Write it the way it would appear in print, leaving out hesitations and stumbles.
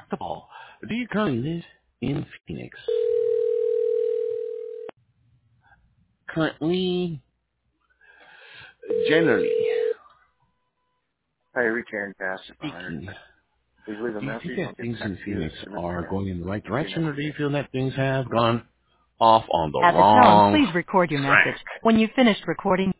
The ball. Do you currently live in Phoenix? Currently, generally Hi, return pacifier. speaking, Please leave a do you think message. I'll that get things back in to you as Phoenix soon as are can. going in the right Thank you. Have direction, a or good do you day. feel that things have gone off on the At the tone, wrong please record your track? message. When you've finished recording,